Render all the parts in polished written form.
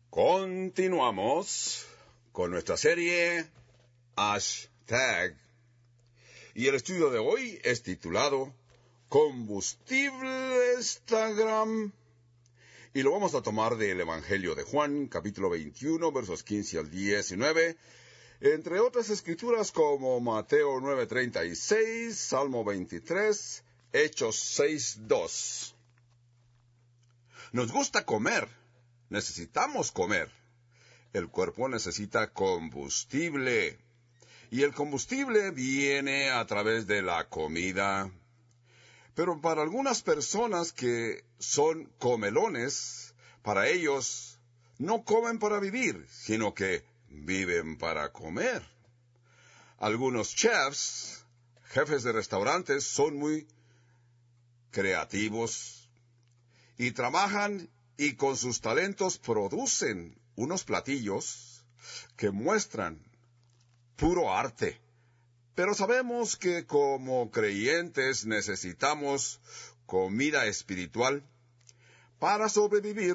Continuamos con nuestra serie Hashtag. Y el estudio de hoy es titulado Combustible Instagram. Y lo vamos a tomar del Evangelio de Juan, capítulo 21, versos 15 al 19, entre otras escrituras como Mateo 9:36, Salmo 23, Hechos 6:2. Nos gusta comer, necesitamos comer. El cuerpo necesita combustible. Y el combustible viene a través de la comida. Pero para algunas personas que son comelones, para ellos no comen para vivir, sino que viven para comer. Algunos chefs, jefes de restaurantes, son muy creativos y trabajan y con sus talentos producen unos platillos que muestran puro arte. Pero sabemos que como creyentes necesitamos comida espiritual para sobrevivir,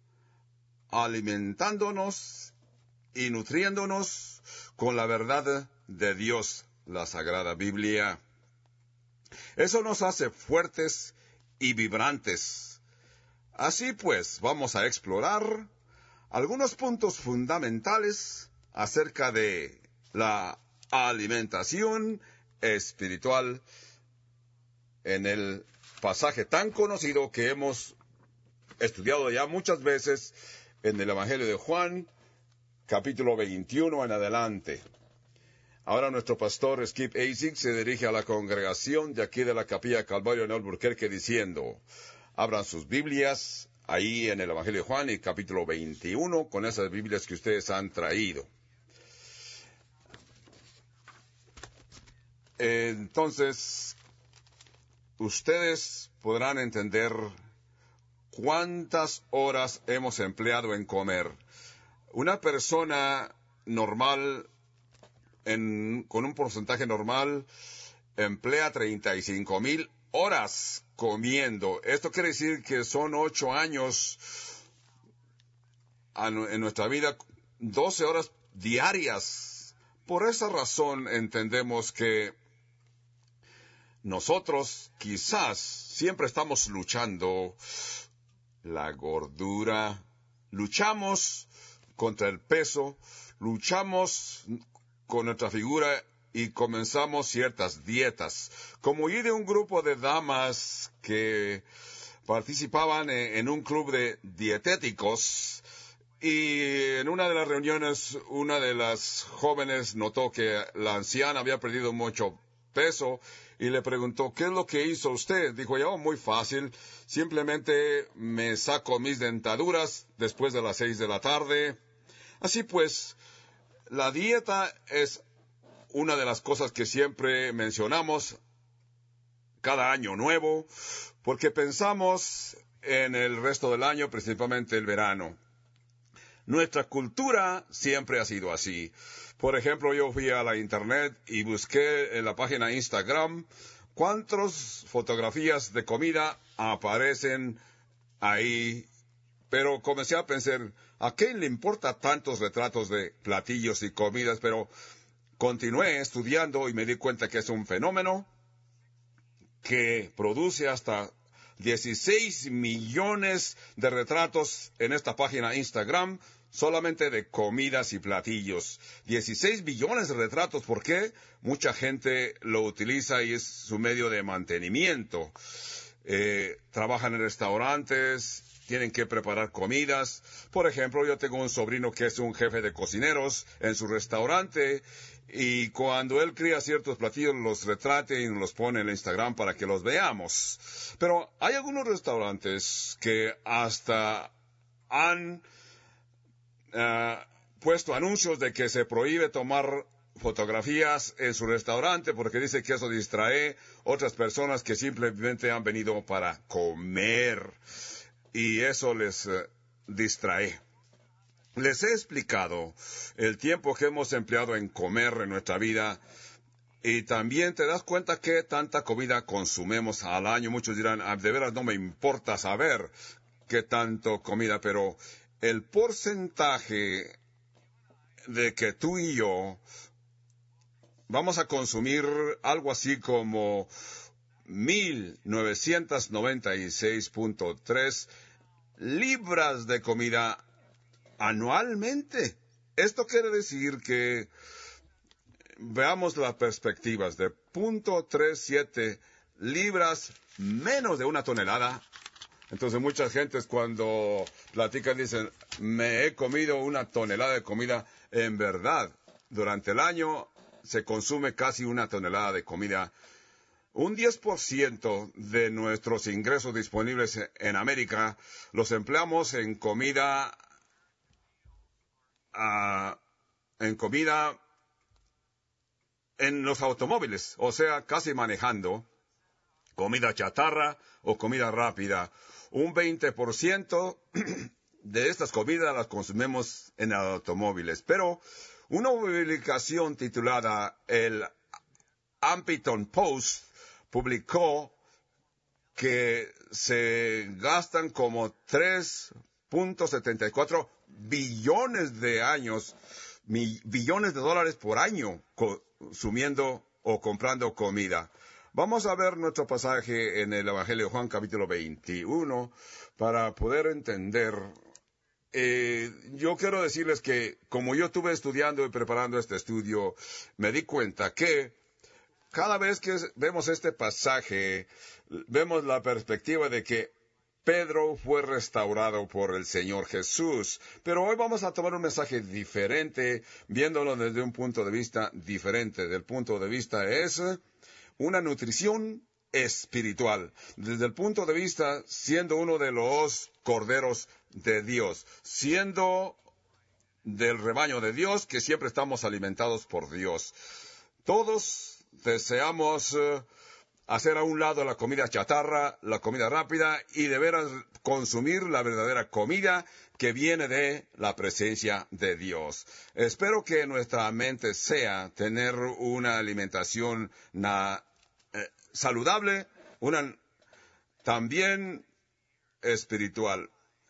alimentándonos y nutriéndonos con la verdad de Dios, la Sagrada Biblia. Eso nos hace fuertes y vibrantes. Así pues, vamos a explorar algunos puntos fundamentales acerca de la alimentación espiritual en el pasaje tan conocido que hemos estudiado ya muchas veces en el Evangelio de Juan, capítulo 21 en adelante. Ahora nuestro pastor Skip Asik se dirige a la congregación de aquí de la Capilla Calvario en Albuquerque diciendo: abran sus Biblias ahí en el Evangelio de Juan, y capítulo 21, con esas Biblias que ustedes han traído. Entonces, ustedes podrán entender cuántas horas hemos empleado en comer. Una persona normal, con un porcentaje normal, emplea 35,000 horas comiendo. Esto quiere decir que son 8 años en nuestra vida, 12 horas diarias. Por esa razón entendemos que nosotros quizás siempre estamos luchando la gordura, luchamos contra el peso, luchamos con nuestra figura y comenzamos ciertas dietas. Como oí de un grupo de damas que participaban en un club de dietéticos, y en una de las reuniones una de las jóvenes notó que la anciana había perdido mucho peso y le preguntó: ¿qué es lo que hizo usted? Dijo: yo, muy fácil, simplemente me saco mis dentaduras después de las 6 de la tarde. Así pues, la dieta es una de las cosas que siempre mencionamos cada año nuevo, porque pensamos en el resto del año, principalmente el verano. Nuestra cultura siempre ha sido así. Por ejemplo, yo fui a la internet y busqué en la página Instagram cuántas fotografías de comida aparecen ahí. Pero comencé a pensar, ¿a quién le importa tantos retratos de platillos y comidas? Pero continué estudiando y me di cuenta que es un fenómeno que produce hasta 16 millones de retratos en esta página Instagram, solamente de comidas y platillos. 16 billones de retratos. ¿Por qué? Mucha gente lo utiliza y es su medio de mantenimiento. Trabajan en restaurantes, tienen que preparar comidas. Por ejemplo, yo tengo un sobrino que es un jefe de cocineros en su restaurante, y cuando él cría ciertos platillos los retrata y los pone en Instagram para que los veamos. Pero hay algunos restaurantes que hasta han puesto anuncios de que se prohíbe tomar fotografías en su restaurante porque dice que eso distrae otras personas que simplemente han venido para comer, y eso les distrae. Les he explicado el tiempo que hemos empleado en comer en nuestra vida, y también te das cuenta que tanta comida consumimos al año. Muchos dirán: de veras no me importa saber qué tanto comida, pero el porcentaje de que tú y yo vamos a consumir algo así como 1996.3 libras de comida anualmente. Esto quiere decir que veamos las perspectivas de 0.37 libras menos de una tonelada. Entonces muchas gentes cuando platican dicen, me he comido una tonelada de comida. En verdad, durante el año se consume casi una tonelada de comida. Un 10% de nuestros ingresos disponibles en América los empleamos en comida, en los automóviles, o sea, casi manejando, comida chatarra o comida rápida. Un 20% de estas comidas las consumimos en automóviles. Pero una publicación titulada el Huffington Post publicó que se gastan como 3.74 billones billones de dólares por año consumiendo o comprando comida. Vamos a ver nuestro pasaje en el Evangelio de Juan, capítulo 21, para poder entender. Yo quiero decirles que, como yo estuve estudiando y preparando este estudio, me di cuenta que cada vez que vemos este pasaje, vemos la perspectiva de que Pedro fue restaurado por el Señor Jesús. Pero hoy vamos a tomar un mensaje diferente, viéndolo desde un punto de vista diferente. Del punto de vista es una nutrición espiritual. Desde el punto de vista, siendo uno de los corderos de Dios, siendo del rebaño de Dios, que siempre estamos alimentados por Dios. Todos deseamos hacer a un lado la comida chatarra, la comida rápida, y de veras consumir la verdadera comida que viene de la presencia de Dios. Espero que nuestra mente sea tener una alimentación saludable, también espiritual.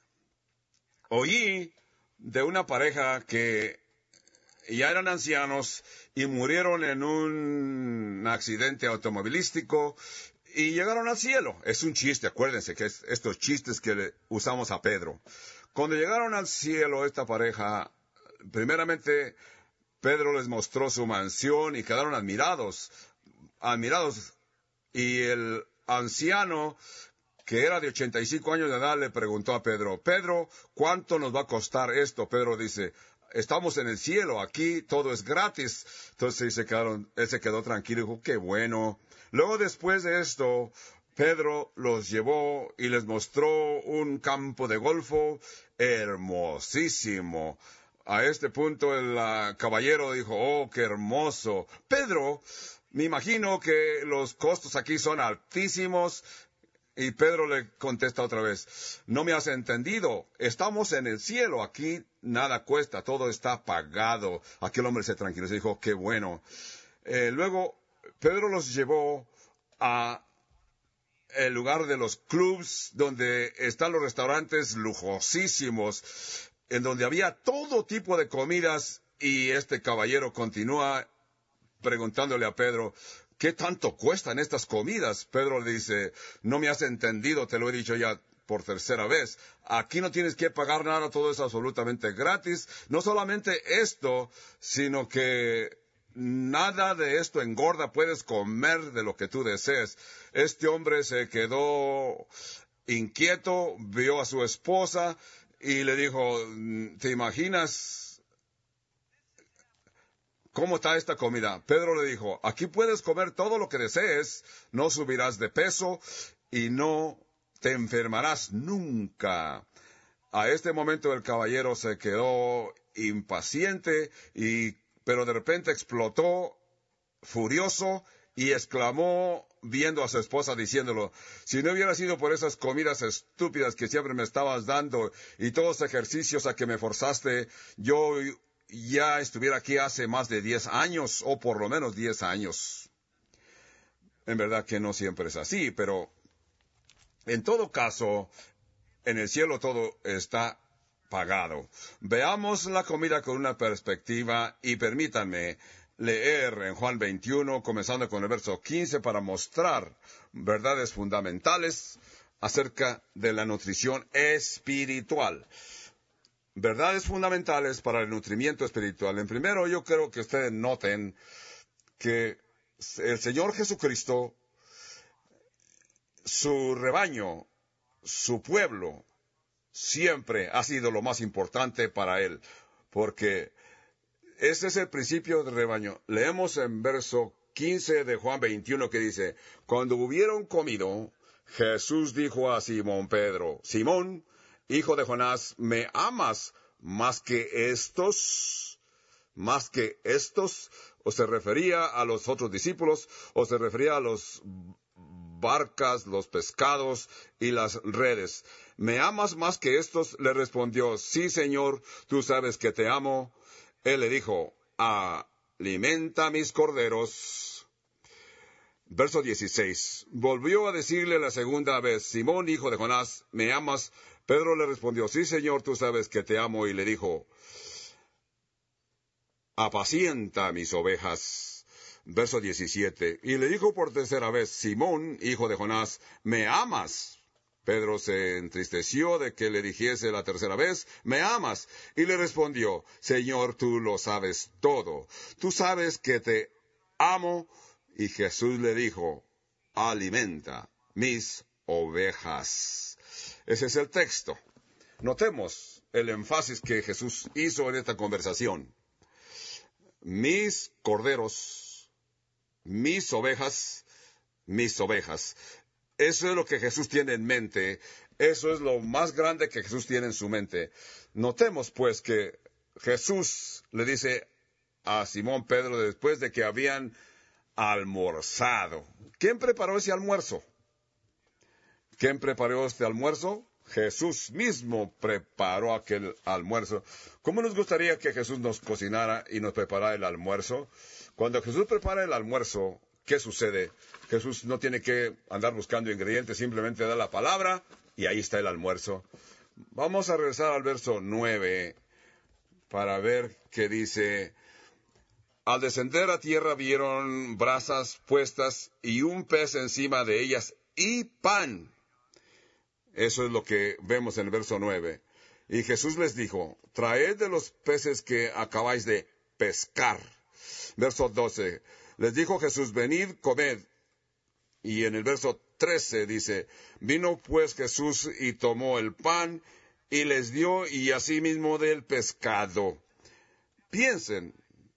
Oí de una pareja que ya eran ancianos y murieron en un accidente automovilístico y llegaron al cielo. Es un chiste, acuérdense que es estos chistes que usamos a Pedro. Cuando llegaron al cielo esta pareja, primeramente Pedro les mostró su mansión y quedaron admirados. Y el anciano, que era de 85 años de edad, le preguntó a Pedro, Pedro, ¿cuánto nos va a costar esto? Pedro dice, estamos en el cielo, aquí todo es gratis. Entonces él se quedó tranquilo y dijo, qué bueno. Luego después de esto, Pedro los llevó y les mostró un campo de golfo hermosísimo. A este punto el caballero dijo, oh, qué hermoso. Pedro, me imagino que los costos aquí son altísimos. Y Pedro le contesta otra vez, no me has entendido, estamos en el cielo, aquí nada cuesta, todo está pagado. Aquel hombre se tranquilizó y dijo, qué bueno. Luego, Pedro los llevó a el lugar de los clubs, donde están los restaurantes lujosísimos, en donde había todo tipo de comidas, y este caballero continúa preguntándole a Pedro, ¿qué tanto cuestan estas comidas? Pedro le dice, no me has entendido, te lo he dicho ya por tercera vez. Aquí no tienes que pagar nada, todo es absolutamente gratis. No solamente esto, sino que nada de esto engorda, puedes comer de lo que tú desees. Este hombre se quedó inquieto, vio a su esposa y le dijo, ¿te imaginas cómo está esta comida? Pedro le dijo, aquí puedes comer todo lo que desees, no subirás de peso y no te enfermarás nunca. A este momento el caballero se quedó impaciente, pero de repente explotó furioso y exclamó viendo a su esposa diciéndolo, si no hubiera sido por esas comidas estúpidas que siempre me estabas dando y todos los ejercicios a que me forzaste, yo ya estuviera aquí hace más de 10 años, o por lo menos 10 años. En verdad que no siempre es así, pero en todo caso, en el cielo todo está pagado. Veamos la comida con una perspectiva y permítanme leer en Juan 21, comenzando con el verso 15, para mostrar verdades fundamentales acerca de la nutrición espiritual. Verdades fundamentales para el nutrimiento espiritual. En primero, yo creo que ustedes noten que el Señor Jesucristo, su rebaño, su pueblo, siempre ha sido lo más importante para Él, porque ese es el principio del rebaño. Leemos en verso 15 de Juan 21 que dice, cuando hubieron comido, Jesús dijo a Simón Pedro, Simón, hijo de Jonás, ¿me amas más que estos? ¿Más que estos? ¿O se refería a los otros discípulos? ¿O se refería a los barcas, los pescados y las redes? ¿Me amas más que estos? Le respondió, sí, Señor, tú sabes que te amo. Él le dijo, alimenta mis corderos. Verso 16. Volvió a decirle la segunda vez, Simón, hijo de Jonás, ¿me amas? Pedro le respondió, sí, Señor, tú sabes que te amo. Y le dijo, apacienta mis ovejas. Verso 17. Y le dijo por tercera vez, Simón, hijo de Jonás, ¿me amas? Pedro se entristeció de que le dijese la tercera vez, ¿me amas? Y le respondió, Señor, tú lo sabes todo. Tú sabes que te amo. Y Jesús le dijo, alimenta mis ovejas. Ese es el texto. Notemos el énfasis que Jesús hizo en esta conversación. Mis corderos, mis ovejas, mis ovejas. Eso es lo que Jesús tiene en mente. Eso es lo más grande que Jesús tiene en su mente. Notemos, pues, que Jesús le dice a Simón Pedro después de que habían almorzado. ¿Quién preparó ese almuerzo? ¿Quién preparó este almuerzo? Jesús mismo preparó aquel almuerzo. ¿Cómo nos gustaría que Jesús nos cocinara y nos preparara el almuerzo? Cuando Jesús prepara el almuerzo, ¿qué sucede? Jesús no tiene que andar buscando ingredientes, simplemente da la palabra y ahí está el almuerzo. Vamos a regresar al verso 9 para ver qué dice. Al descender a tierra vieron brasas puestas y un pez encima de ellas y pan. Eso es lo que vemos en el verso 9. Y Jesús les dijo, traed de los peces que acabáis de pescar. Verso 12. Les dijo Jesús, venid, comed. Y en el verso 13 dice, vino pues Jesús y tomó el pan y les dio y asimismo del pescado. Piensen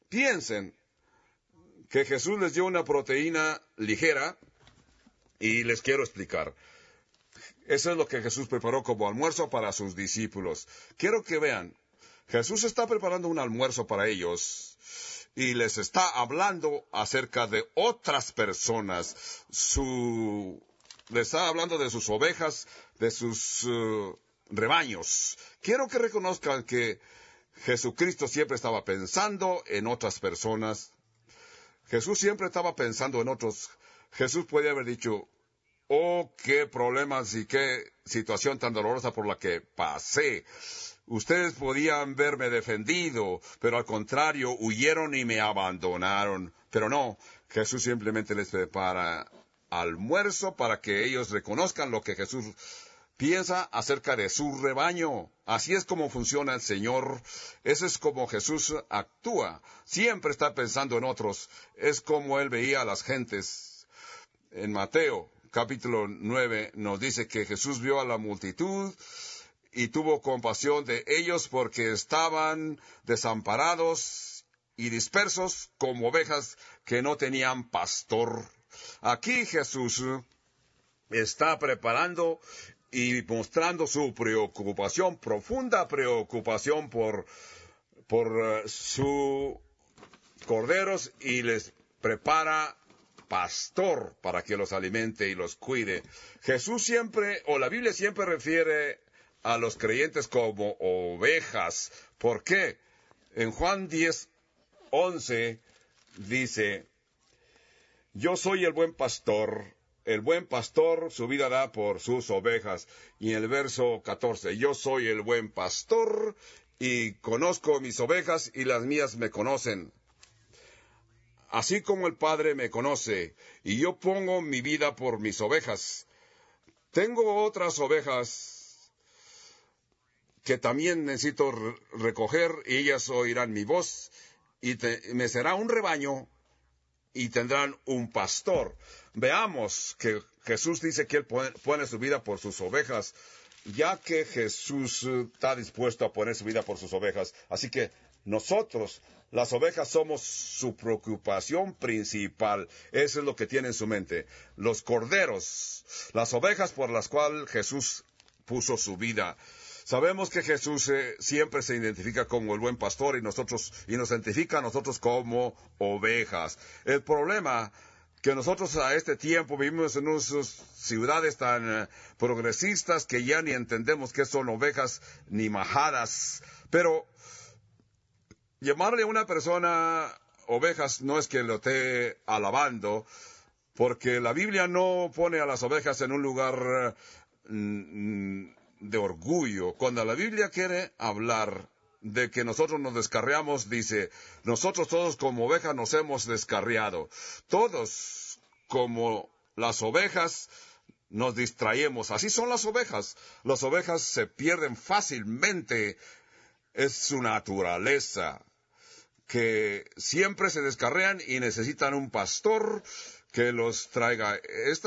que Jesús les dio una proteína ligera y les quiero explicar. Eso es lo que Jesús preparó como almuerzo para sus discípulos. Quiero que vean, Jesús está preparando un almuerzo para ellos y les está hablando acerca de otras personas. Les está hablando de sus ovejas, de sus rebaños. Quiero que reconozcan que Jesucristo siempre estaba pensando en otras personas. Jesús siempre estaba pensando en otros. Jesús podía haber dicho, oh, qué problemas y qué situación tan dolorosa por la que pasé. Ustedes podían verme defendido, pero al contrario, huyeron y me abandonaron. Pero no, Jesús simplemente les prepara almuerzo para que ellos reconozcan lo que Jesús piensa acerca de su rebaño. Así es como funciona el Señor. Eso es como Jesús actúa. Siempre está pensando en otros. Es como Él veía a las gentes. En Mateo, capítulo 9, nos dice que Jesús vio a la multitud y tuvo compasión de ellos porque estaban desamparados y dispersos como ovejas que no tenían pastor. Aquí Jesús está preparando y mostrando su preocupación, profunda preocupación por sus corderos y les prepara pastor para que los alimente y los cuide. Jesús siempre, o la Biblia siempre refiere a los creyentes como ovejas. ¿Por qué? En Juan 10:11 dice, yo soy el buen pastor, el buen pastor su vida da por sus ovejas. Y en el verso 14, yo soy el buen pastor y conozco mis ovejas y las mías me conocen. Así como el Padre me conoce y yo pongo mi vida por mis ovejas. Tengo otras ovejas que también necesito recoger y ellas oirán mi voz y me será un rebaño y tendrán un pastor. Veamos que Jesús dice que Él pone su vida por sus ovejas, ya que Jesús está dispuesto a poner su vida por sus ovejas. Así que nosotros, las ovejas, somos su preocupación principal. Eso es lo que tiene en su mente. Los corderos, las ovejas por las cuales Jesús puso su vida. Sabemos que Jesús siempre se identifica como el buen pastor y nos identifica a nosotros como ovejas. El problema que nosotros a este tiempo vivimos en unas ciudades tan progresistas que ya ni entendemos qué son ovejas ni majadas. Pero llamarle a una persona ovejas no es que lo esté alabando, porque la Biblia no pone a las ovejas en un lugar de orgullo. Cuando la Biblia quiere hablar de que nosotros nos descarriamos, dice, nosotros todos como ovejas nos hemos descarriado. Todos como las ovejas nos distraemos. Así son las ovejas. Las ovejas se pierden fácilmente. Es su naturaleza que siempre se descarrean y necesitan un pastor que los traiga.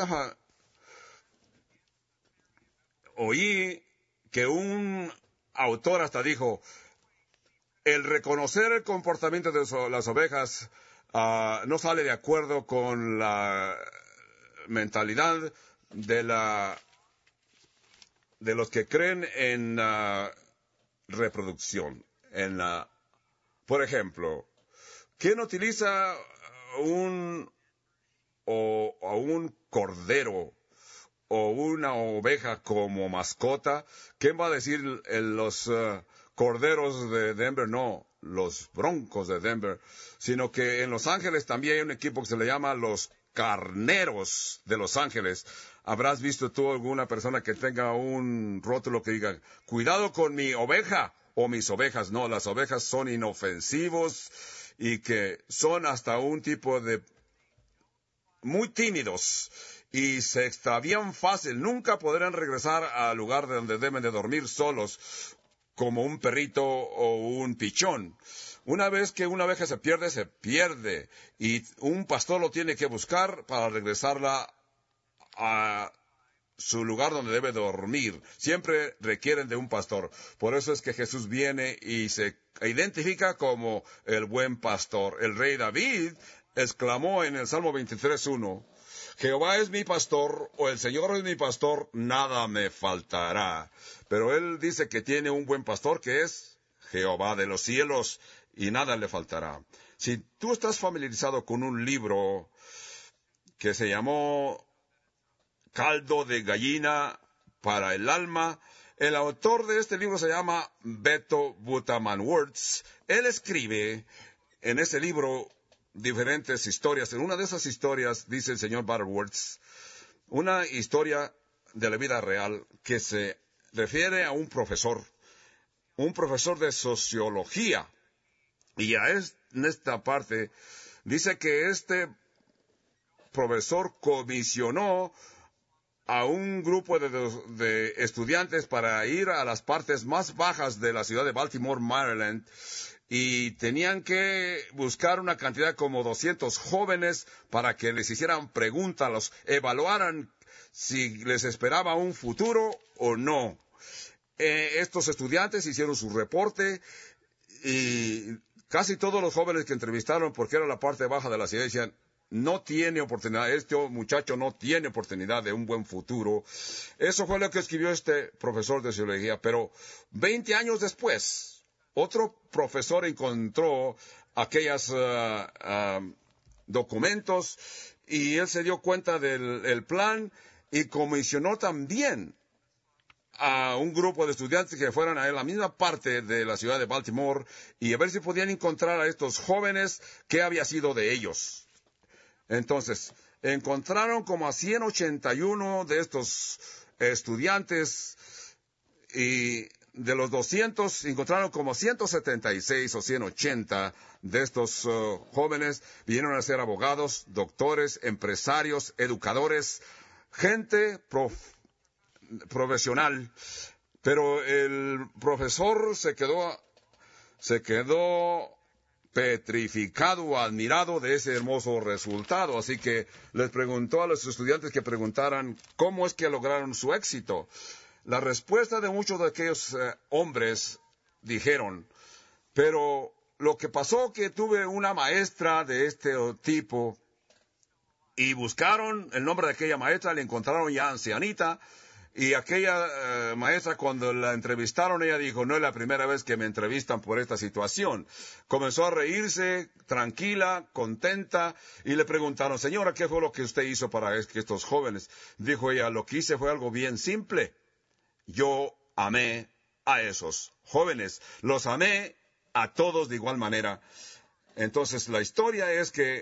Oí que un autor hasta dijo, el reconocer el comportamiento de las ovejas no sale de acuerdo con la mentalidad de los que creen en la reproducción. Por ejemplo, ¿quién utiliza a un cordero o una oveja como mascota? ¿Quién va a decir los corderos de Denver? No, los Broncos de Denver. Sino que en Los Ángeles también hay un equipo que se le llama los Carneros de Los Ángeles. ¿Habrás visto tú alguna persona que tenga un rótulo que diga, cuidado con mi oveja o mis ovejas? No, las ovejas son inofensivos y que son hasta un tipo de muy tímidos y se extravían fácil. Nunca podrán regresar al lugar donde deben de dormir solos, como un perrito o un pichón. Una vez que una oveja se pierde, y un pastor lo tiene que buscar para regresarla a su lugar donde debe dormir. Siempre requieren de un pastor. Por eso es que Jesús viene y se identifica como el buen pastor. El rey David exclamó en el Salmo 23:1, Jehová es mi pastor, o el Señor es mi pastor, nada me faltará. Pero él dice que tiene un buen pastor que es Jehová de los cielos, y nada le faltará. Si tú estás familiarizado con un libro que se llamó Caldo de gallina para el alma, el autor de este libro se llama Beto Butaman-Wirtz. Él escribe en ese libro diferentes historias. En una de esas historias, dice el señor Butterworth, una historia de la vida real que se refiere a un profesor de sociología. Y en esta parte dice que este profesor comisionó a un grupo de estudiantes para ir a las partes más bajas de la ciudad de Baltimore, Maryland, y tenían que buscar una cantidad como 200 jóvenes para que les hicieran preguntas, los evaluaran si les esperaba un futuro o no. Estos estudiantes hicieron su reporte y casi todos los jóvenes que entrevistaron, porque era la parte baja de la ciudad, decían, no tiene oportunidad, este muchacho no tiene oportunidad de un buen futuro. Eso fue lo que escribió este profesor de sociología, pero 20 años después, otro profesor encontró aquellos documentos y él se dio cuenta del plan y comisionó también a un grupo de estudiantes que fueran a la misma parte de la ciudad de Baltimore y a ver si podían encontrar a estos jóvenes qué había sido de ellos. Entonces, encontraron como a 181 de estos estudiantes, y de los 200 encontraron como 176 o 180 de estos jóvenes. Vinieron a ser abogados, doctores, empresarios, educadores, gente profesional. Pero el profesor se quedó petrificado, admirado de ese hermoso resultado. Así que les preguntó a los estudiantes que preguntaran cómo es que lograron su éxito. La respuesta de muchos de aquellos hombres dijeron: pero lo que pasó que tuve una maestra de este tipo, y buscaron el nombre de aquella maestra, la encontraron ya ancianita, y aquella maestra, cuando la entrevistaron, ella dijo: no es la primera vez que me entrevistan por esta situación. Comenzó a reírse, tranquila, contenta, y le preguntaron: señora, ¿qué fue lo que usted hizo para estos jóvenes? Dijo ella: lo que hice fue algo bien simple. Yo amé a esos jóvenes, los amé a todos de igual manera. Entonces, la historia es que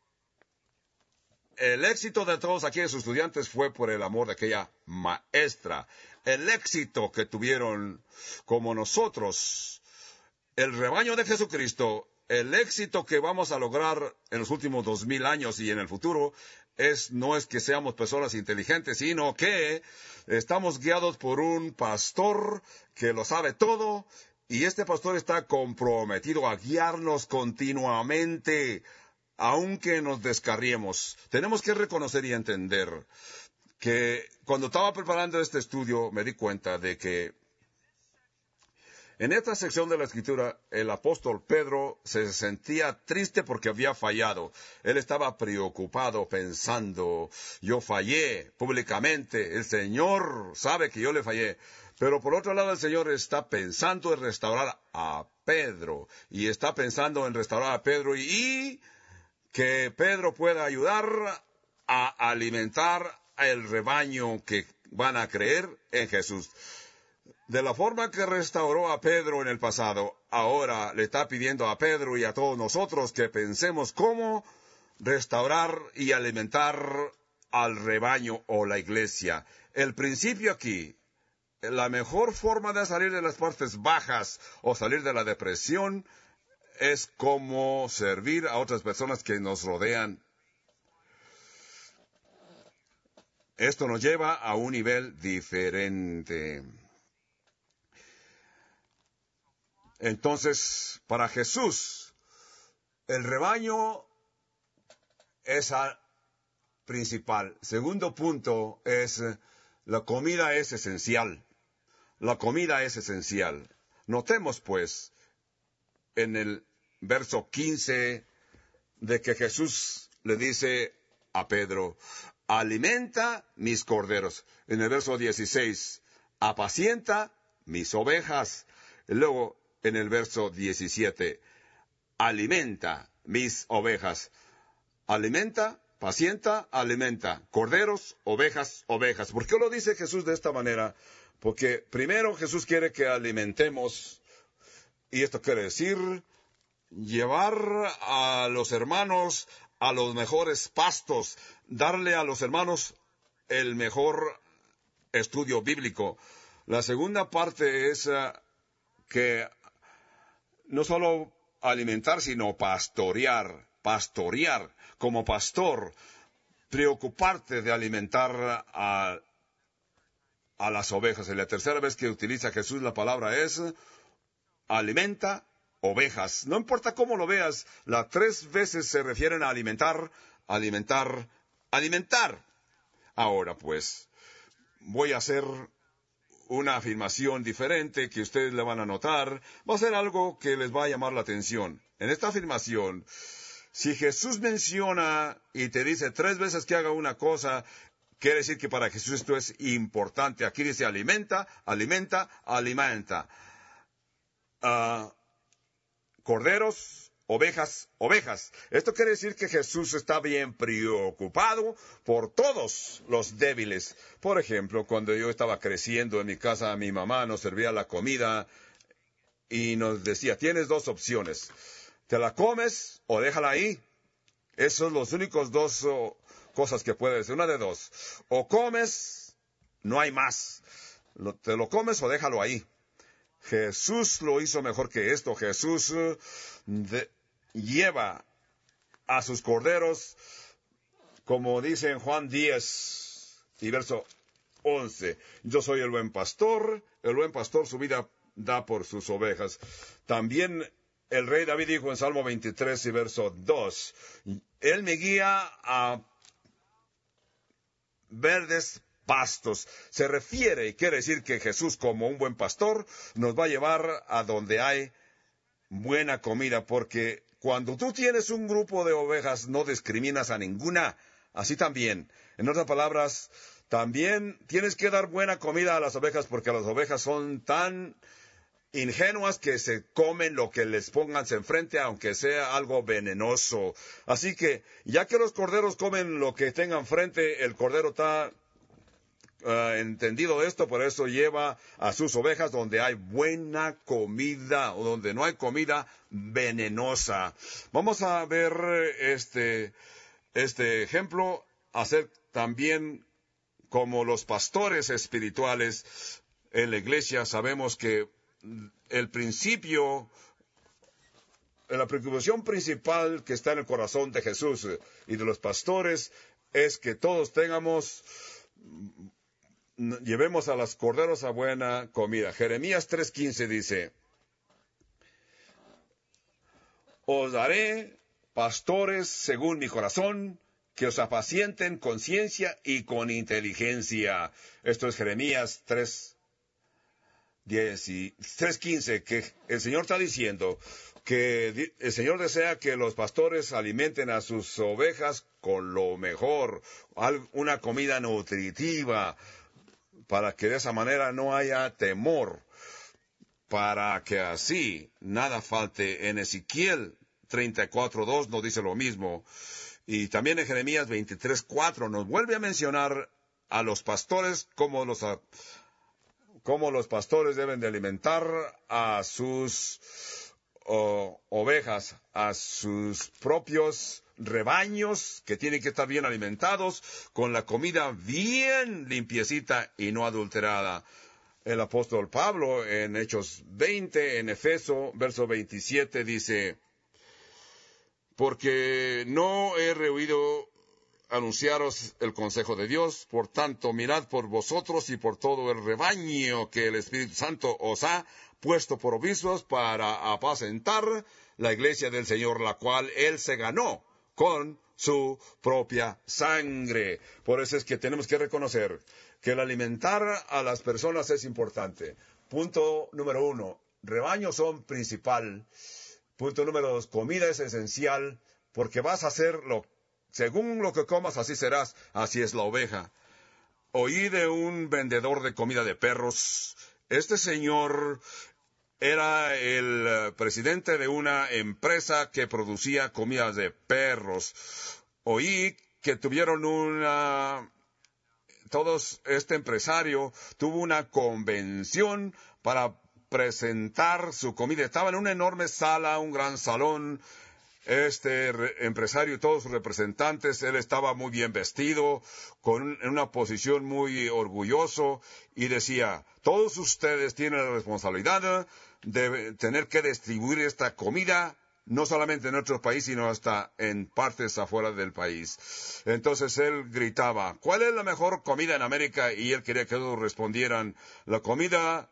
el éxito de todos aquellos estudiantes fue por el amor de aquella maestra. El éxito que tuvieron como nosotros, el rebaño de Jesucristo, el éxito que vamos a lograr en los últimos 2000 años y en el futuro, no es que seamos personas inteligentes, sino que estamos guiados por un pastor que lo sabe todo, y este pastor está comprometido a guiarnos continuamente, aunque nos descarriemos. Tenemos que reconocer y entender que cuando estaba preparando este estudio me di cuenta de que en esta sección de la Escritura, el apóstol Pedro se sentía triste porque había fallado. Él estaba preocupado, pensando: yo fallé públicamente, el Señor sabe que yo le fallé. Pero por otro lado, el Señor está pensando en restaurar a Pedro, y está pensando en restaurar a Pedro, y que Pedro pueda ayudar a alimentar el rebaño que van a creer en Jesús. De la forma que restauró a Pedro en el pasado, ahora le está pidiendo a Pedro y a todos nosotros que pensemos cómo restaurar y alimentar al rebaño o la iglesia. El principio aquí, la mejor forma de salir de las partes bajas o salir de la depresión, es cómo servir a otras personas que nos rodean. Esto nos lleva a un nivel diferente. Entonces, para Jesús, el rebaño es principal. Segundo punto es: la comida es esencial. La comida es esencial. Notemos, pues, en el verso 15, de que Jesús le dice a Pedro: alimenta mis corderos. En el verso 16, apacienta mis ovejas. Y luego, en el verso 17, alimenta mis ovejas. Alimenta, pacienta, alimenta. Corderos, ovejas, ovejas. ¿Por qué lo dice Jesús de esta manera? Porque primero Jesús quiere que alimentemos, y esto quiere decir llevar a los hermanos a los mejores pastos, darle a los hermanos el mejor estudio bíblico. La segunda parte es que no solo alimentar, sino pastorear. Pastorear como pastor, preocuparte de alimentar a las ovejas. Y la tercera vez que utiliza Jesús la palabra es alimenta ovejas. No importa cómo lo veas, las 3 veces se refieren a alimentar, alimentar, alimentar. Ahora pues, voy a hacer una afirmación diferente que ustedes le van a notar. Va a ser algo que les va a llamar la atención. En esta afirmación, si Jesús menciona y te dice 3 veces que haga una cosa, quiere decir que para Jesús esto es importante. Aquí dice alimenta, alimenta, alimenta. Corderos, ovejas, ovejas. Esto quiere decir que Jesús está bien preocupado por todos los débiles. Por ejemplo, cuando yo estaba creciendo en mi casa, mi mamá nos servía la comida y nos decía: tienes 2 opciones. ¿Te la comes o déjala ahí? Esos son los únicos 2 cosas que puedes, una de dos. O comes, no hay más. Te lo comes o déjalo ahí. Jesús lo hizo mejor que esto. Jesús lleva a sus corderos, como dice en Juan 10 y verso 11. Yo soy el buen pastor su vida da por sus ovejas. También el rey David dijo en Salmo 23 y verso 2, Él me guía a verdes pastos. Se refiere y quiere decir que Jesús, como un buen pastor, nos va a llevar a donde hay buena comida, porque cuando tú tienes un grupo de ovejas no discriminas a ninguna. Así también, en otras palabras, también tienes que dar buena comida a las ovejas, porque las ovejas son tan ingenuas que se comen lo que les pongan enfrente, aunque sea algo venenoso. Así que, ya que los corderos comen lo que tengan frente, el cordero está entendido esto, por eso lleva a sus ovejas donde hay buena comida, o donde no hay comida venenosa. Vamos a ver este ejemplo, hacer también como los pastores espirituales en la iglesia. Sabemos que el principio, la preocupación principal que está en el corazón de Jesús y de los pastores es que todos llevemos a los corderos a buena comida. Jeremías 3:15 dice, os daré pastores según mi corazón, que os apacienten con ciencia y con inteligencia. Esto es Jeremías 3:15, que el Señor está diciendo que el Señor desea que los pastores alimenten a sus ovejas con lo mejor, una comida nutritiva, para que de esa manera no haya temor, para que así nada falte. En Ezequiel 34:2 nos dice lo mismo, y también en Jeremías 23:4 nos vuelve a mencionar a los pastores, como los pastores deben de alimentar a sus ovejas, a sus propios rebaños, que tienen que estar bien alimentados, con la comida bien limpiecita y no adulterada. El apóstol Pablo en Hechos 20, en Efeso, verso 27, dice, porque no he rehuido anunciaros el consejo de Dios, por tanto mirad por vosotros y por todo el rebaño que el Espíritu Santo os ha puesto por obispos para apacentar la iglesia del Señor, la cual Él se ganó con su propia sangre. Por eso es que tenemos que reconocer que el alimentar a las personas es importante. Punto número 1, rebaños son principal. Punto número 2, comida es esencial, porque vas a hacerlo. Según lo que comas, así serás. Así es la oveja. Oí de un vendedor de comida de perros. Este señor era el presidente de una empresa que producía comidas de perros. Oí que este empresario tuvo una convención para presentar su comida. Estaba en una enorme sala, un gran salón. Empresario y todos sus representantes, él estaba muy bien vestido, en una posición muy orgulloso, y decía, todos ustedes tienen la responsabilidad de tener que distribuir esta comida, no solamente en nuestro país, sino hasta en partes afuera del país. Entonces él gritaba, ¿cuál es la mejor comida en América? Y él quería que todos respondieran, la comida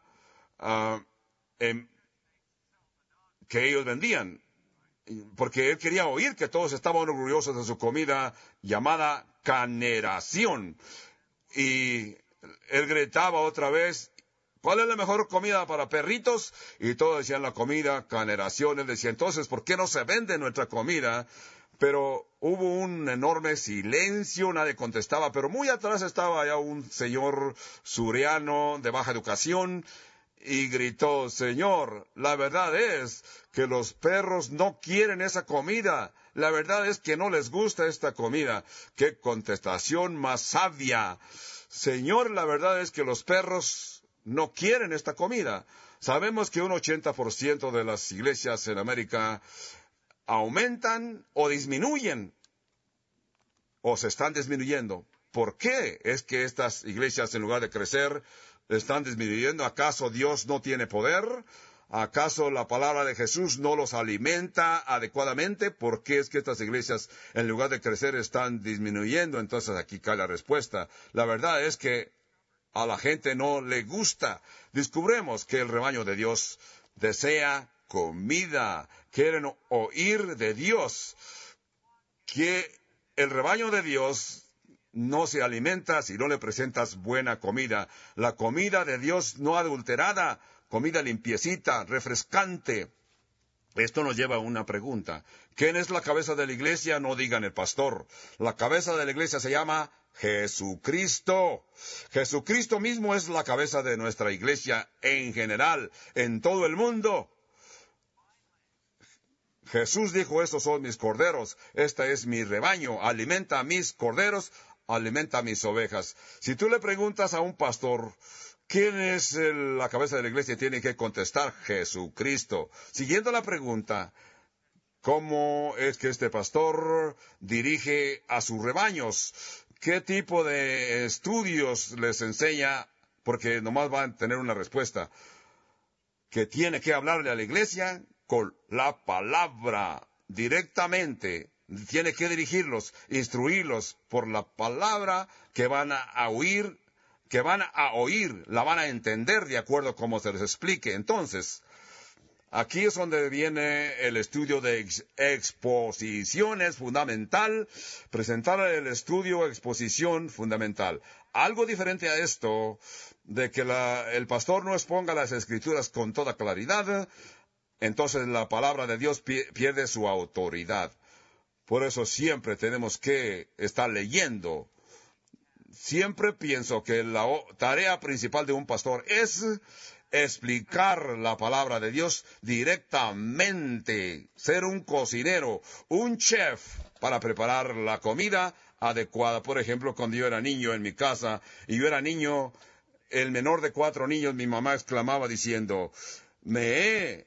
que ellos vendían. Porque él quería oír que todos estaban orgullosos de su comida llamada caneración. Y él gritaba otra vez, ¿cuál es la mejor comida para perritos? Y todos decían la comida caneración. Él decía, entonces, ¿por qué no se vende nuestra comida? Pero hubo un enorme silencio, nadie contestaba, pero muy atrás estaba ya un señor suriano de baja educación, y gritó, Señor, la verdad es que los perros no quieren esa comida. La verdad es que no les gusta esta comida. ¡Qué contestación más sabia! Señor, la verdad es que los perros no quieren esta comida. Sabemos que un 80% de las iglesias en América aumentan o disminuyen o se están disminuyendo. ¿Por qué es que estas iglesias, en lugar de crecer, están disminuyendo? ¿Acaso Dios no tiene poder? ¿Acaso la palabra de Jesús no los alimenta adecuadamente? ¿Por qué es que estas iglesias, en lugar de crecer, están disminuyendo? Entonces aquí cae la respuesta. La verdad es que a la gente no le gusta. Descubremos que el rebaño de Dios desea comida. Quieren oír de Dios. Que el rebaño de Dios no se alimenta si no le presentas buena comida. La comida de Dios no adulterada, comida limpiecita, refrescante. Esto nos lleva a una pregunta. ¿Quién es la cabeza de la iglesia? No digan el pastor. La cabeza de la iglesia se llama Jesucristo. Jesucristo mismo es la cabeza de nuestra iglesia en general, en todo el mundo. Jesús dijo, estos son mis corderos, este es mi rebaño, alimenta a mis corderos, alimenta a mis ovejas. Si tú le preguntas a un pastor, ¿quién es la cabeza de la iglesia? Tiene que contestar, Jesucristo. Siguiendo la pregunta, ¿cómo es que este pastor dirige a sus rebaños? ¿Qué tipo de estudios les enseña? Porque nomás van a tener una respuesta. Que tiene que hablarle a la iglesia con la palabra directamente. Tiene que dirigirlos, instruirlos por la palabra que van a oír, la van a entender de acuerdo a cómo se les explique. Entonces, aquí es donde viene el estudio de exposiciones fundamental, presentar el estudio exposición fundamental. Algo diferente a esto, de que el pastor no exponga las escrituras con toda claridad, entonces la palabra de Dios pierde su autoridad. Por eso siempre tenemos que estar leyendo. Siempre pienso que la tarea principal de un pastor es explicar la palabra de Dios directamente, ser un cocinero, un chef para preparar la comida adecuada. Por ejemplo, cuando yo era niño en mi casa, y yo era niño, el menor de 4 niños, mi mamá exclamaba diciendo, me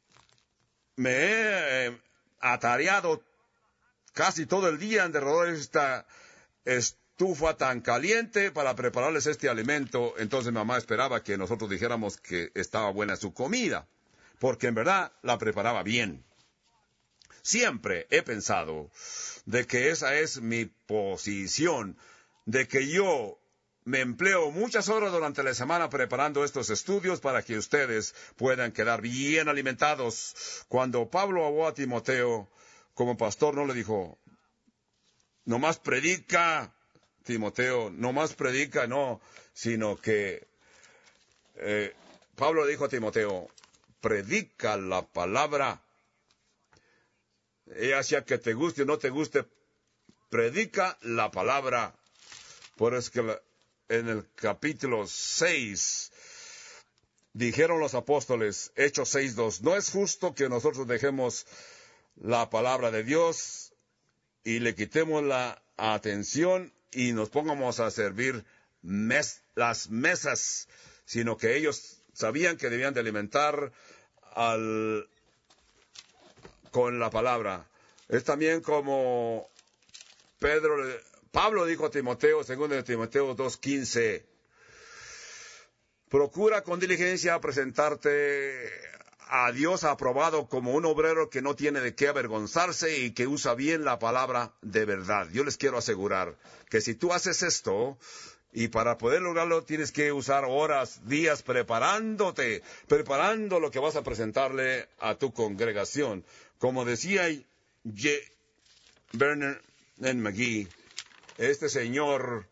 he atareado casi todo el día alrededor de esta estufa tan caliente para prepararles este alimento. Entonces mi mamá esperaba que nosotros dijéramos que estaba buena su comida, porque en verdad la preparaba bien. Siempre he pensado de que esa es mi posición, de que yo me empleo muchas horas durante la semana preparando estos estudios para que ustedes puedan quedar bien alimentados. Cuando Pablo habló a Timoteo como pastor, no le dijo, nomás predica, Timoteo, nomás predica, no, sino que Pablo dijo a Timoteo, predica la palabra, ya sea que te guste o no te guste, predica la palabra. Por eso que en el capítulo 6 dijeron los apóstoles, Hechos 6:2, no es justo que nosotros dejemos la palabra de Dios y le quitemos la atención y nos pongamos a servir las mesas, sino que ellos sabían que debían de alimentar con la palabra. Es también como Pablo dijo a Timoteo, segundo de Timoteo 2:15, procura con diligencia presentarte a Dios aprobado como un obrero que no tiene de qué avergonzarse y que usa bien la palabra de verdad. Yo les quiero asegurar que si tú haces esto, y para poder lograrlo tienes que usar horas, días preparando lo que vas a presentarle a tu congregación. Como decía Bernard McGee, este señor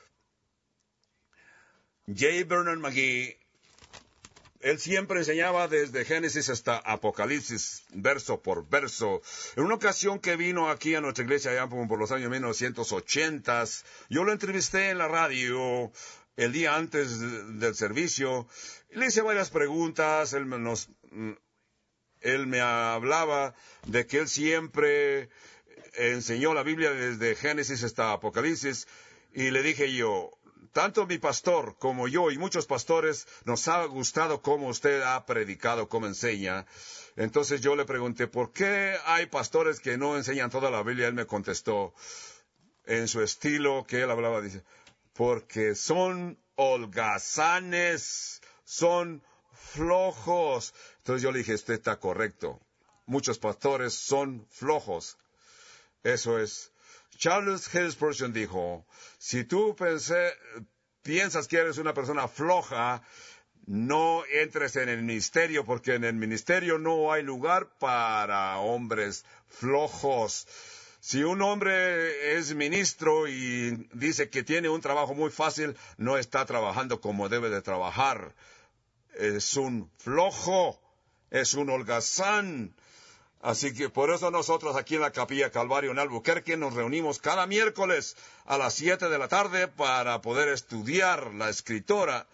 J. Bernard McGee, él siempre enseñaba desde Génesis hasta Apocalipsis, verso por verso. En una ocasión que vino aquí a nuestra iglesia, allá por los años 1980, yo lo entrevisté en la radio el día antes del servicio. Le hice varias preguntas. Él me hablaba de que él siempre enseñó la Biblia desde Génesis hasta Apocalipsis. Y le dije yo, tanto mi pastor como yo y muchos pastores nos ha gustado cómo usted ha predicado, cómo enseña. Entonces yo le pregunté, ¿por qué hay pastores que no enseñan toda la Biblia? Él me contestó, en su estilo que él hablaba, dice, porque son holgazanes, son flojos. Entonces yo le dije, usted está correcto. Muchos pastores son flojos. Eso es. Charles Haddon Spurgeon dijo, si tú piensas que eres una persona floja, no entres en el ministerio, porque en el ministerio no hay lugar para hombres flojos. Si un hombre es ministro y dice que tiene un trabajo muy fácil, no está trabajando como debe de trabajar. Es un flojo, es un holgazán. Así que por eso nosotros aquí en la Capilla Calvario en Albuquerque nos reunimos cada miércoles a las 7 de la tarde para poder estudiar la escritura,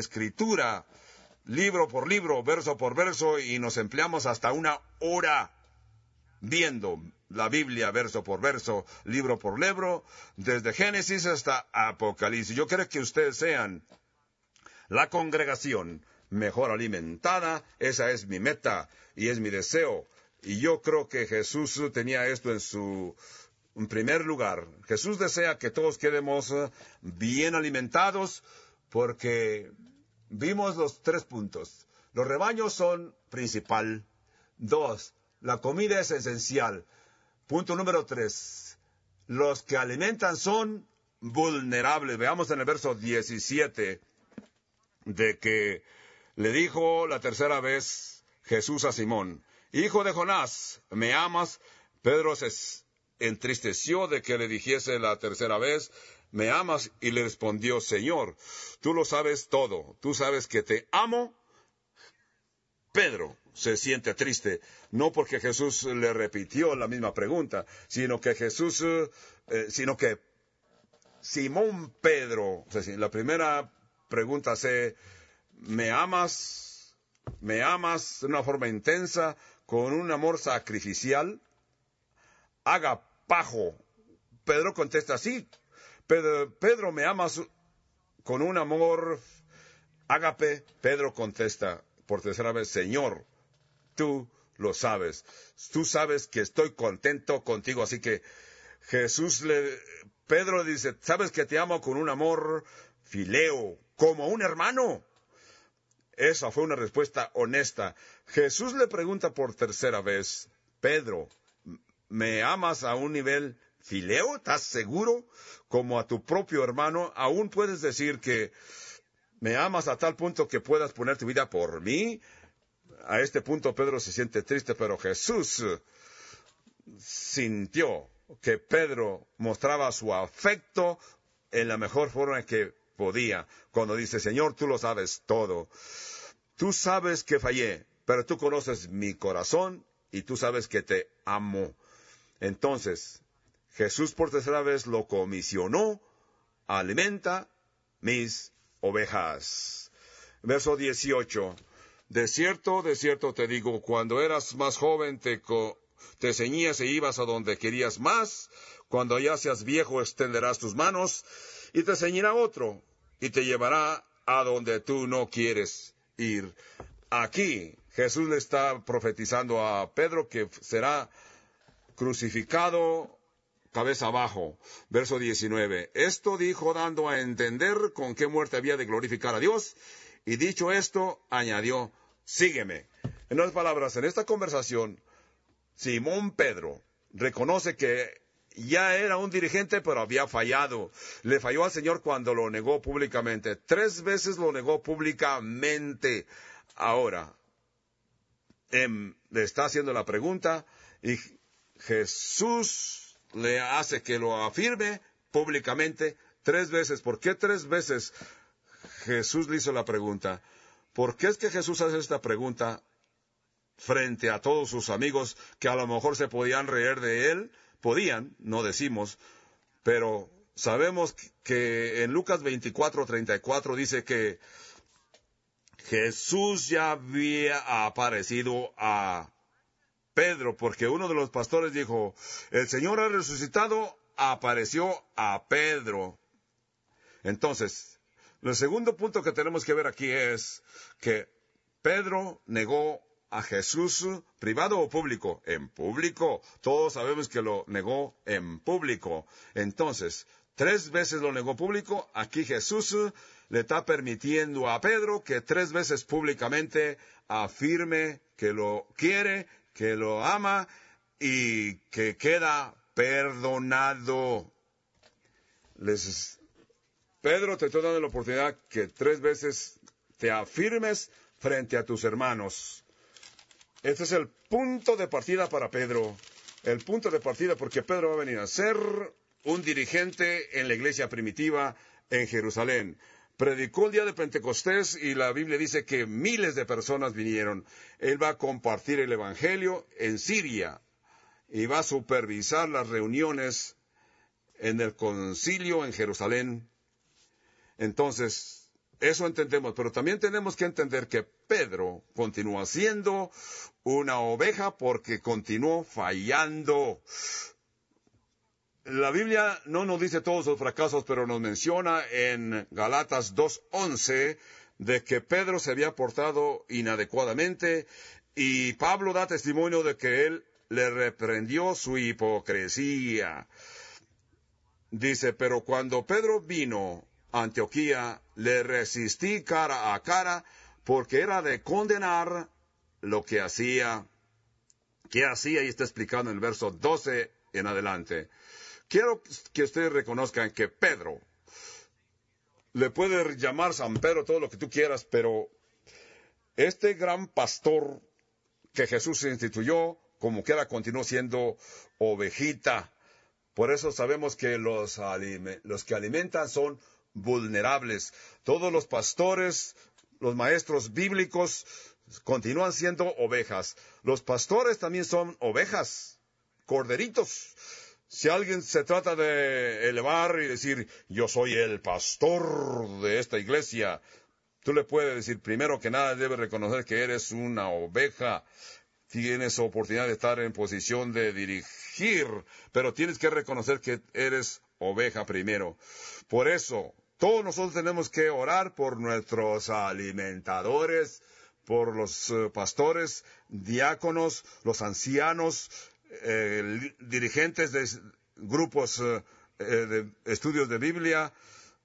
libro por libro, verso por verso, y nos empleamos hasta 1 hora viendo la Biblia verso por verso, libro por libro, desde Génesis hasta Apocalipsis. Yo quiero que ustedes sean la congregación mejor alimentada. Esa es mi meta y es mi deseo. Y yo creo que Jesús tenía esto en primer lugar. Jesús desea que todos quedemos bien alimentados, porque vimos los 3 puntos. Los rebaños son principal. 2, la comida es esencial. Punto número 3, los que alimentan son vulnerables. Veamos en el verso 17 de que le dijo la tercera vez Jesús a Simón, hijo de Jonás, ¿me amas? Pedro se entristeció de que le dijese la tercera vez, ¿me amas? Y le respondió, Señor, tú lo sabes todo, tú sabes que te amo. Pedro se siente triste, no porque Jesús le repitió la misma pregunta, sino que Simón Pedro, la primera pregunta es, ¿me amas? ¿Me amas de una forma intensa, con un amor sacrificial? Agapajo. Pedro contesta, sí. Pedro, ¿me amas con un amor ágape? Pedro contesta por tercera vez, Señor, tú lo sabes. Tú sabes que estoy contento contigo. Así que Pedro dice, sabes que te amo con un amor fileo, como un hermano. Esa fue una respuesta honesta. Jesús le pregunta por tercera vez, Pedro, ¿me amas a un nivel fileo? ¿Estás seguro? Como a tu propio hermano, ¿aún puedes decir que me amas a tal punto que puedas poner tu vida por mí? A este punto Pedro se siente triste, pero Jesús sintió que Pedro mostraba su afecto en la mejor forma que podía, cuando dice, Señor, tú lo sabes todo. Tú sabes que fallé, pero tú conoces mi corazón y tú sabes que te amo. Entonces, Jesús por tercera vez lo comisionó, alimenta mis ovejas. Verso 18. De cierto te digo, cuando eras más joven te ceñías e ibas a donde querías más. Cuando ya seas viejo extenderás tus manos y te ceñirá otro y te llevará a donde tú no quieres ir. Aquí Jesús le está profetizando a Pedro que será crucificado cabeza abajo. Verso 19. Esto dijo dando a entender con qué muerte había de glorificar a Dios. Y dicho esto, añadió, sígueme. En otras palabras, en esta conversación, Simón Pedro reconoce que ya era un dirigente, pero había fallado. Le falló al Señor cuando lo negó públicamente. 3 veces lo negó públicamente. Ahora, le está haciendo la pregunta y Jesús le hace que lo afirme públicamente 3 veces. ¿Por qué 3 veces Jesús le hizo la pregunta? ¿Por qué es que Jesús hace esta pregunta frente a todos sus amigos que a lo mejor se podían reír de él? Podían, no decimos, pero sabemos que en Lucas 24:34 dice que Jesús ya había aparecido a Pedro, porque uno de los pastores dijo, el Señor ha resucitado, apareció a Pedro. Entonces, el segundo punto que tenemos que ver aquí es que Pedro negó a Jesús, privado o público? En público. Todos sabemos que lo negó en público. Entonces, 3 veces lo negó público. Aquí Jesús le está permitiendo a Pedro que 3 veces públicamente afirme que lo quiere, que lo ama y que queda perdonado. Pedro, te estoy dando la oportunidad que 3 veces te afirmes frente a tus hermanos. Este es el punto de partida para Pedro. El punto de partida porque Pedro va a venir a ser un dirigente en la iglesia primitiva en Jerusalén. Predicó el día de Pentecostés y la Biblia dice que miles de personas vinieron. Él va a compartir el evangelio en Siria y va a supervisar las reuniones en el concilio en Jerusalén. Entonces, eso entendemos, pero también tenemos que entender que Pedro continúa siendo una oveja porque continuó fallando. La Biblia no nos dice todos los fracasos, pero nos menciona en Galatas 2:11 de que Pedro se había portado inadecuadamente y Pablo da testimonio de que él le reprendió su hipocresía. Dice, pero cuando Pedro vino a Antioquía, le resistí cara a cara porque era de condenar lo que hacía. ¿Qué hacía? Y está explicando en el verso 12 en adelante. Quiero que ustedes reconozcan que Pedro, le puede llamar San Pedro todo lo que tú quieras, pero este gran pastor que Jesús instituyó, como quiera, continuó siendo ovejita. Por eso sabemos que los que alimentan son vulnerables. Todos los pastores, los maestros bíblicos, continúan siendo ovejas. Los pastores también son ovejas, corderitos. Si alguien se trata de elevar y decir, yo soy el pastor de esta iglesia, tú le puedes decir, primero que nada, debes reconocer que eres una oveja. Tienes oportunidad de estar en posición de dirigir, pero tienes que reconocer que eres oveja primero. Por eso, todos nosotros tenemos que orar por nuestros alimentadores, por los pastores, diáconos, los ancianos, dirigentes de grupos de estudios de Biblia.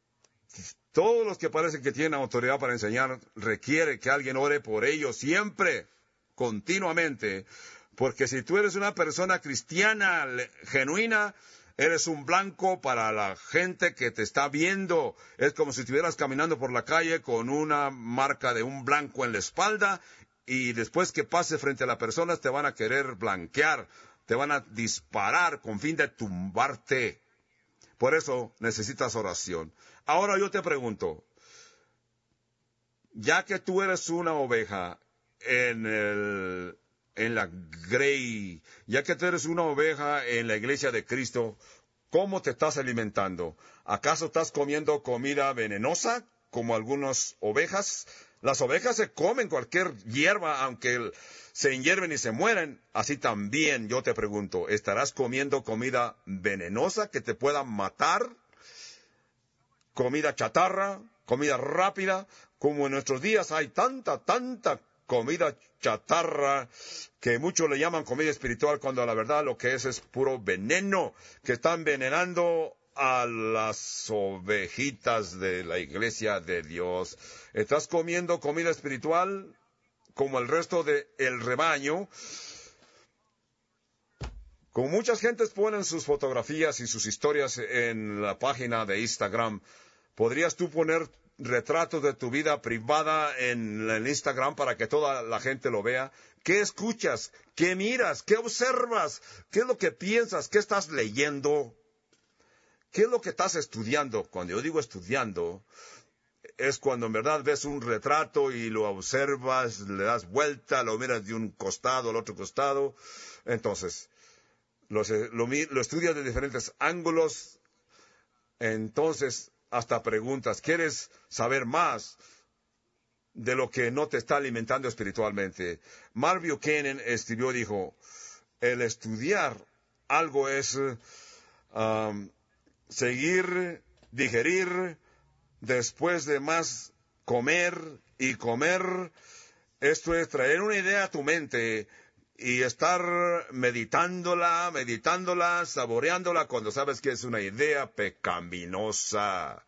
Todos los que parecen que tienen autoridad para enseñar, requiere que alguien ore por ellos siempre, continuamente, porque si tú eres una persona cristiana genuina, eres un blanco para la gente que te está viendo. Es como si estuvieras caminando por la calle con una marca de un blanco en la espalda y después que pases frente a las personas te van a querer blanquear, te van a disparar con fin de tumbarte. Por eso necesitas oración. Ahora yo te pregunto, ya que tú eres una oveja en la grey, ya que tú eres una oveja en la iglesia de Cristo, ¿cómo te estás alimentando? ¿Acaso estás comiendo comida venenosa, como algunas ovejas? Las ovejas se comen cualquier hierba, aunque se hierven y se mueren. Así también, yo te pregunto, ¿estarás comiendo comida venenosa que te pueda matar? ¿Comida chatarra? ¿Comida rápida? Como en nuestros días hay tanta comida chatarra que muchos le llaman comida espiritual, cuando la verdad lo que es puro veneno, que están envenenando a las ovejitas de la iglesia de Dios. ¿Estás comiendo comida espiritual como el resto del rebaño? Como muchas gentes ponen sus fotografías y sus historias en la página de Instagram, ¿podrías tú poner retratos de tu vida privada en el Instagram para que toda la gente lo vea? ¿Qué escuchas? ¿Qué miras? ¿Qué observas? ¿Qué es lo que piensas? ¿Qué estás leyendo? ¿Qué es lo que estás estudiando? Cuando yo digo estudiando, es cuando en verdad ves un retrato y lo observas, le das vuelta, lo miras de un costado al otro costado. Entonces, lo estudias de diferentes ángulos. Entonces, hasta preguntas. ¿Quieres saber más de lo que no te está alimentando espiritualmente? Mark Buchanan escribió, dijo, el estudiar algo es seguir, digerir, después de más comer y comer Esto es traer una idea a tu mente y estar meditándola, saboreándola cuando sabes que es una idea pecaminosa.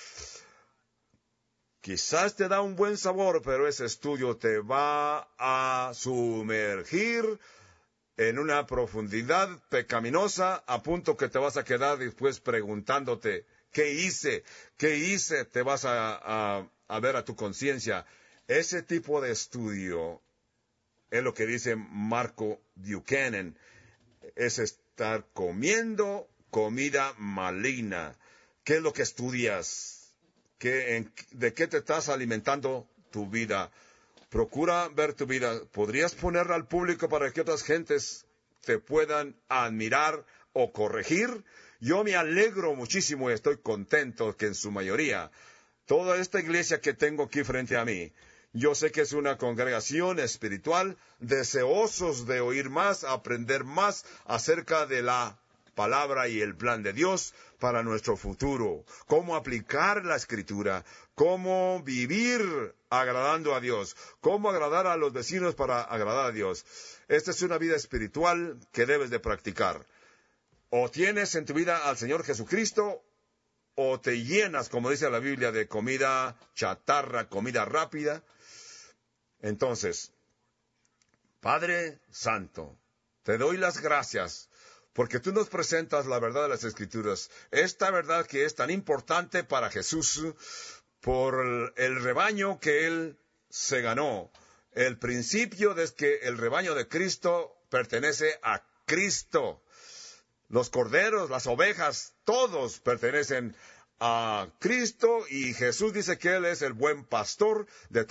Quizás te da un buen sabor, pero ese estudio te va a sumergir en una profundidad pecaminosa, a punto que te vas a quedar después preguntándote, ¿qué hice? ¿Qué hice? Te vas a ver a tu conciencia. Ese tipo de estudio es lo que dice Marco Buchanan, es estar comiendo comida maligna. ¿Qué es lo que estudias? ¿De qué te estás alimentando tu vida? Procura ver tu vida. ¿Podrías ponerla al público para que otras gentes te puedan admirar o corregir? Yo me alegro muchísimo y estoy contento que en su mayoría, toda esta iglesia que tengo aquí frente a mí, yo sé que es una congregación espiritual, deseosos de oír más, aprender más acerca de la palabra y el plan de Dios para nuestro futuro, cómo aplicar la escritura, cómo vivir agradando a Dios, cómo agradar a los vecinos para agradar a Dios. Esta es una vida espiritual que debes de practicar. O tienes en tu vida al Señor Jesucristo, o te llenas, como dice la Biblia, de comida chatarra, comida rápida. Entonces, Padre Santo, te doy las gracias porque tú nos presentas la verdad de las Escrituras, esta verdad que es tan importante para Jesús por el rebaño que Él se ganó. El principio de que el rebaño de Cristo pertenece a Cristo. Los corderos, las ovejas, todos pertenecen a Cristo y Jesús dice que Él es el buen pastor de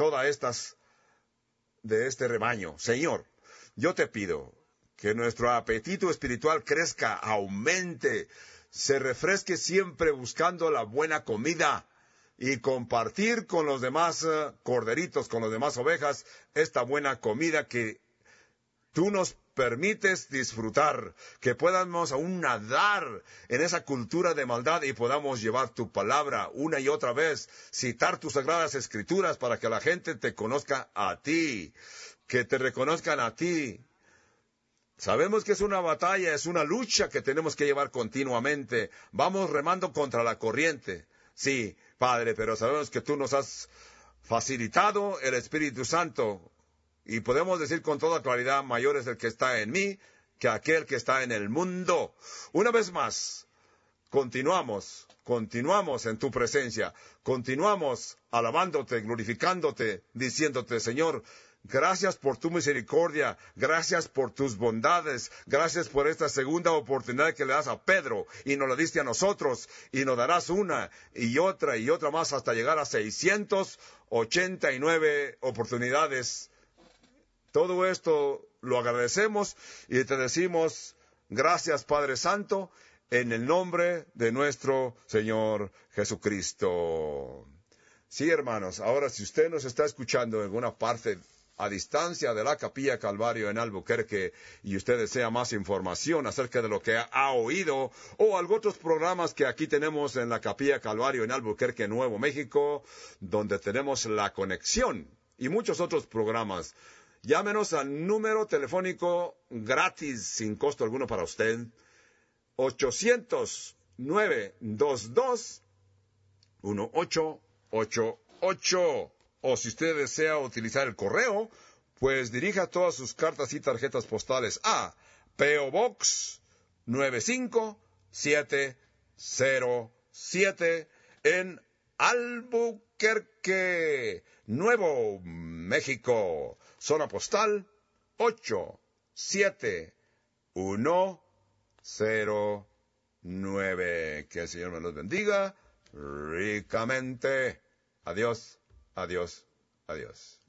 de este rebaño. Señor, yo te pido que nuestro apetito espiritual crezca, aumente, se refresque siempre buscando la buena comida y compartir con los demás corderitos, con las demás ovejas, esta buena comida que tú nos permites disfrutar, que podamos aún nadar en esa cultura de maldad y podamos llevar tu palabra una y otra vez, citar tus sagradas escrituras para que la gente te conozca a ti, que te reconozcan a ti. Sabemos que es una batalla, es una lucha que tenemos que llevar continuamente. Vamos remando contra la corriente. Sí, Padre, pero sabemos que tú nos has facilitado el Espíritu Santo. Y podemos decir con toda claridad, mayor es el que está en mí que aquel que está en el mundo. Una vez más, continuamos en tu presencia. Continuamos alabándote, glorificándote, diciéndote, Señor, gracias por tu misericordia, gracias por tus bondades, gracias por esta segunda oportunidad que le das a Pedro y nos la diste a nosotros y nos darás una y otra más hasta llegar a 689 oportunidades. Todo esto lo agradecemos y te decimos gracias Padre Santo en el nombre de nuestro Señor Jesucristo. Sí, hermanos, ahora si usted nos está escuchando en alguna parte a distancia de la Capilla Calvario en Albuquerque y usted desea más información acerca de lo que ha oído o algunos otros programas que aquí tenemos en la Capilla Calvario en Albuquerque, Nuevo México, donde tenemos La Conexión y muchos otros programas, llámenos al número telefónico gratis, sin costo alguno para usted, 800-922-1888. O si usted desea utilizar el correo, pues dirija todas sus cartas y tarjetas postales a P.O. Box 95707 en Albuquerque, Nuevo México. Zona postal 87109. Que el Señor me los bendiga ricamente. Adiós, adiós, adiós.